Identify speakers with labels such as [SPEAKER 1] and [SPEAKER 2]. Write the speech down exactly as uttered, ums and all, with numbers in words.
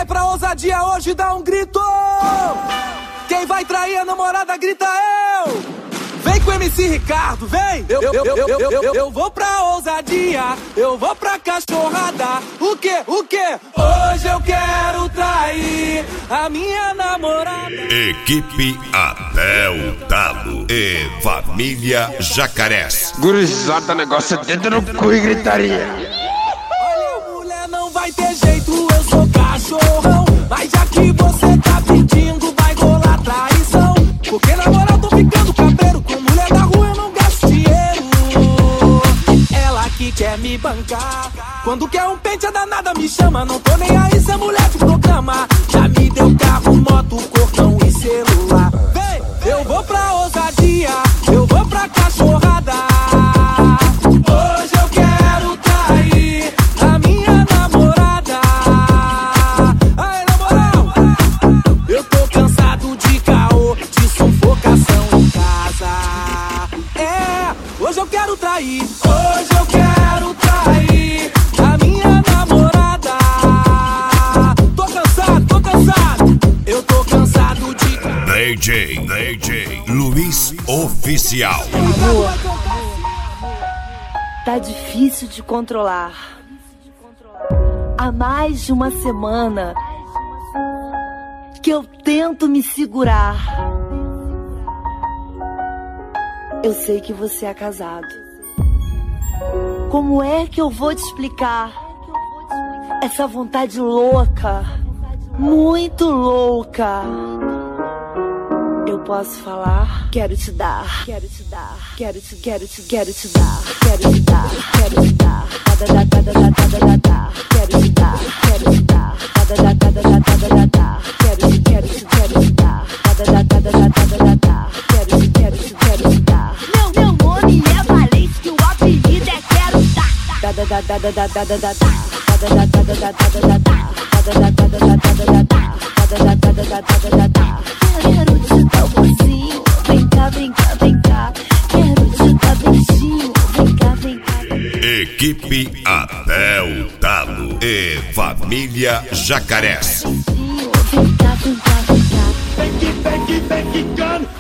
[SPEAKER 1] vai pra ousadia hoje dá um grito. Quem vai trair a namorada grita eu. Vem com o M C Ricardo, vem. Eu, eu, eu, eu, eu, eu, eu vou pra ousadia, eu vou pra cachorrada. O que, o que? Hoje eu quero trair a minha namorada.
[SPEAKER 2] Equipe Até o Talo e Família Jacarés.
[SPEAKER 3] Gurizada, negócio é dedo no cu e gritaria.
[SPEAKER 1] Olha, mulher, não vai ter jeito, eu sou cachorrão. Mas já que você tá pedindo, vai rolar traição. Porque na moral tô ficando cabreiro, com mulher da rua eu não gasto dinheiro. Ela que quer me bancar, quando quer um pente a danada me chama. Não tô nem aí se é mulher de programa. Já me deu carro, moto, cordão e celular. Vem, eu vou pra ousadia, eu vou pra cachorrada. Hoje eu quero trair a minha namorada. Ai, na moral, eu tô cansado de caô, de sufocação em casa. É, hoje eu quero trair, hoje eu quero trair a minha namorada. Tô cansado, tô cansado, eu tô cansado de...
[SPEAKER 2] D J, D J Luiz Oficial.
[SPEAKER 4] Amor, tá difícil de controlar. Há mais de uma semana que eu tento me segurar. Eu sei que você é casado. Como é que eu vou te explicar essa vontade louca, muito louca? Eu posso falar, quero te dar, quero te dar, quero te, quero te, quero te dar, quero te dar, quero te dar, da da da da da da da da, quero te dar, quero te dar, da da da da da da da da, quero te, quero te, quero te dar, da da da da da da da, quero te, quero te, quero te dar. Meu meu nome é Valente, que o apelido é Quero Dar, da da da da da da da da, da da da da da da da da, da da da da da da da, da da da da da da da. Quero te dar um beijinho, vem cá, vem cá, vem cá. Quero te dar beijinho, vem cá, vem cá.
[SPEAKER 2] Equipe Até o Talo e Família Jacarés.
[SPEAKER 4] Vem cá, vem cá, vem cá.
[SPEAKER 5] Vem que, vem que, vem quicando,